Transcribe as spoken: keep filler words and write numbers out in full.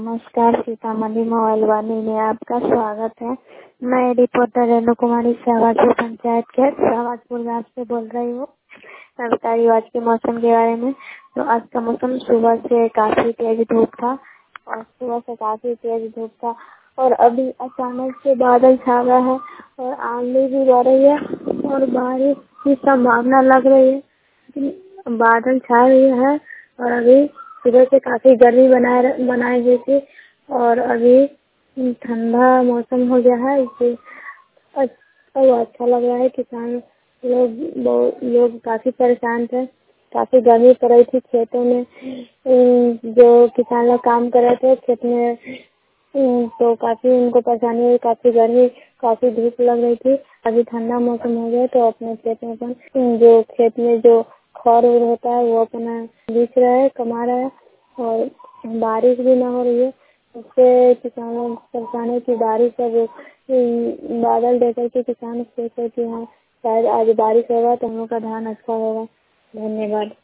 नमस्कार, सीतामढ़ी मोबाइल वाणी में आपका स्वागत है। मैं रिपोर्टर रेणु कुमारी शाहबाजपुर पंचायत के शाहबाजपुर गाँव से बोल रही हूँ। मैं बता रही हूँ आज के मौसम के बारे में। तो आज का मौसम सुबह से काफी तेज धूप था और सुबह से काफी तेज धूप था और अभी अचानक से बादल छा गया है और आंधी भी बह रही है और बारिश की संभावना लग रही है। बादल छा रही है और अभी सुबह से काफी गर्मी बनाए बनाई हुई थी और अभी ठंडा मौसम हो गया है। इससे अच्छा अच्छा लग रहा है। किसान लोग बहुत लोग काफी परेशान थे, काफी गर्मी पड़ रही थी खेतों में। जो किसान लोग काम कर रहे थे खेत में तो काफी उनको परेशानी हुई, काफी गर्मी काफी धूप लग रही थी। अभी ठंडा मौसम हो गया तो अपने खेत में अपन जो खेत में जो खर होता है वो अपना बीछ रहा है, कमा रहा है और बारिश भी ना हो रही है। इससे किसानों को परेशानी है कि बारिश अब बादल देकर के किसान सोच रहे कि हाँ शायद आज बारिश होगा तो हम लोग का धान अच्छा होगा। धन्यवाद।